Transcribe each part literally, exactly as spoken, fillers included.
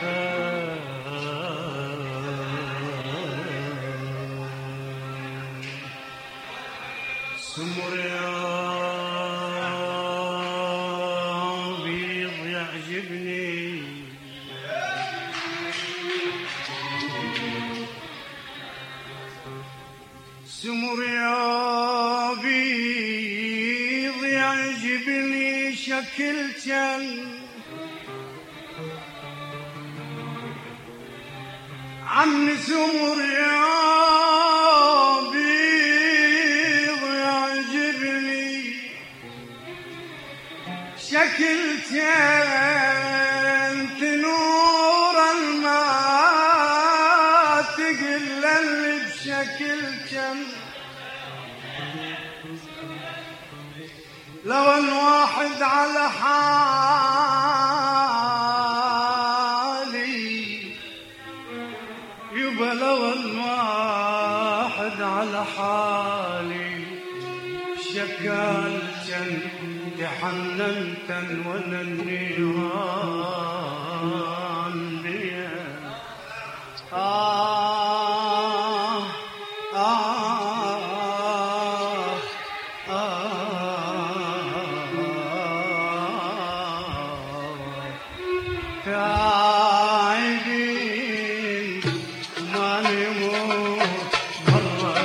سمر يا بيض يعجبني سمر يا بيض يعجبني شكلك عم سمر يا بيض يعجبني شكلك انت نور الماء تقلل بشكلك لو الواحد على حالي يبا لو الواحد على حالي شكالك تحننت وانا النيران بيا آه آه آه تعيدين ما نموت مرة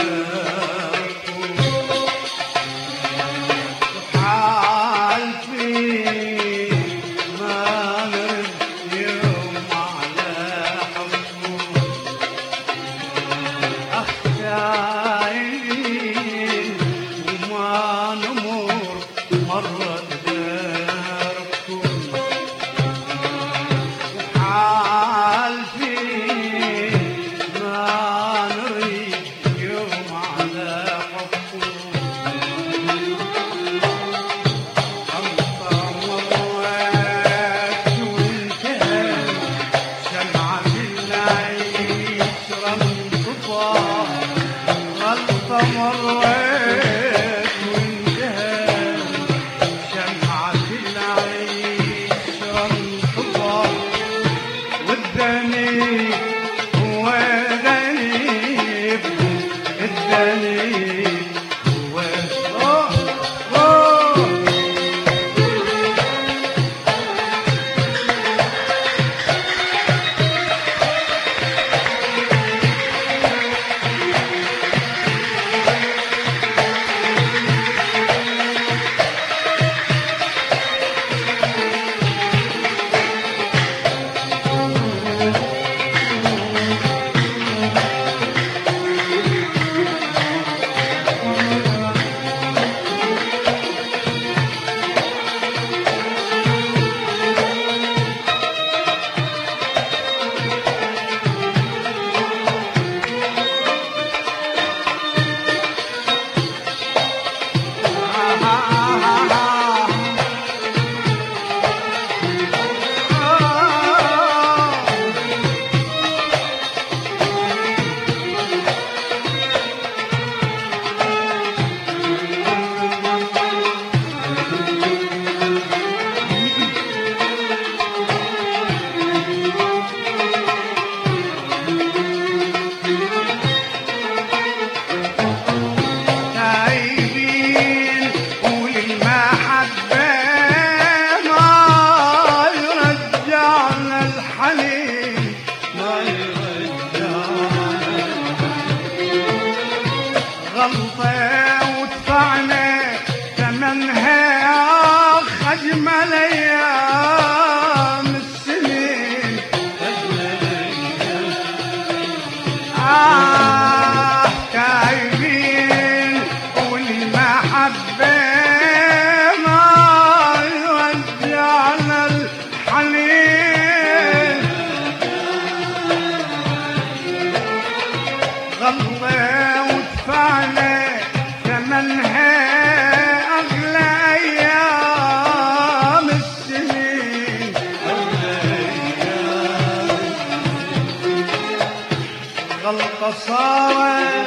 خسارة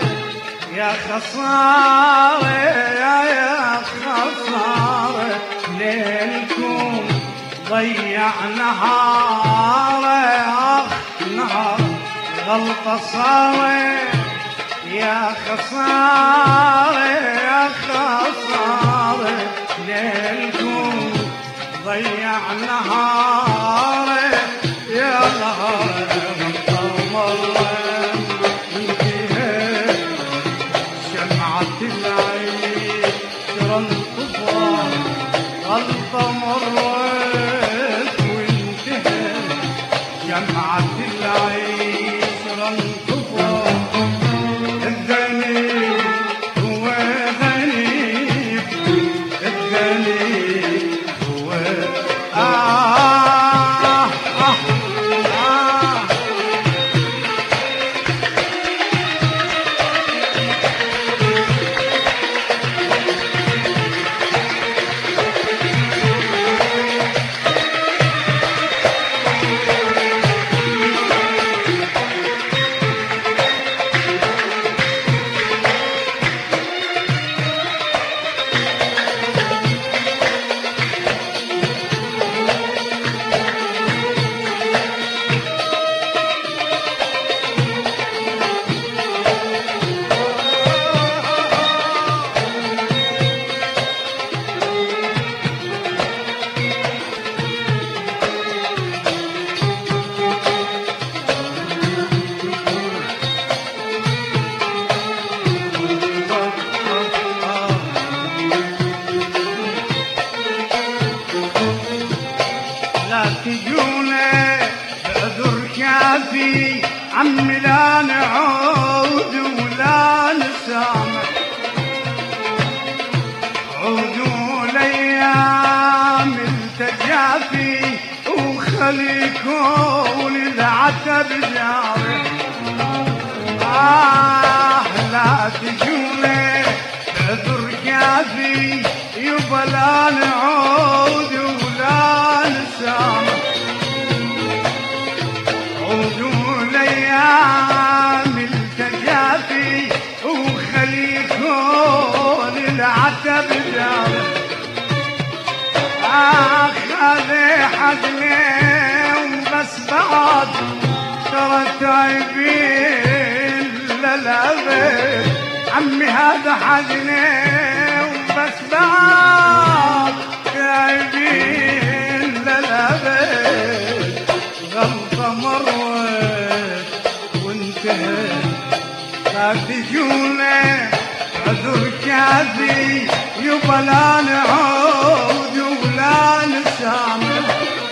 يا خسارة يا يا خسارة ليلكم ضيع نهاره اخ نهار غلطة صارت يا خسارة يا خسارة ليلكم ضيع نهاره يا نهار غلطة انتهت شمعة العيد ترى انطفى غلطة مرت وانتهت شمعة العيد ترى انطفى الغني هو غني الغني هو آه آه آه لا تجونا بعذر كافي عمي لا نعود ولا نسامح عودوا لأيام التجافي وخليكون العتب جارح آه لا تجونا بعذر كافي يبا لا نعود ولا نسامح عودوا لأيام التجافي وخليكون العتب جارح أخذ حدني وبس بعد ترى تعبين للأبد عمي هذا حدني وبس بعد تعبين للأبد غلطة مرت وانتهت لا تجونا عذر كافي يبا لا نعود ولا نسامح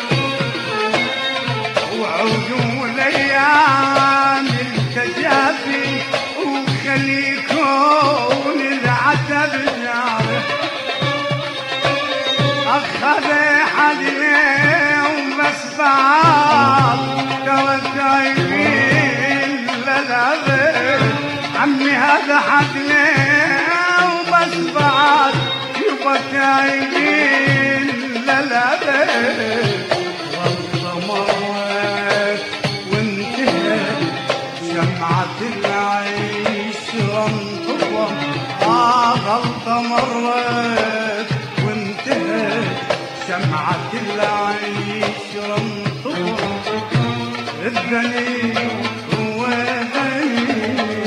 وعودوا لأيام التجافي وخليكون العتب جارح أخذ حدني وبس بعض ترى تعبين للأبد عمي هذا حدني وبس بعد يبا تعبين للأبد غلطة مرت وانتهت شمعة العيش انطفى آه غلطة مرت وانتهت شمعة العيش انطفى الغني هو غني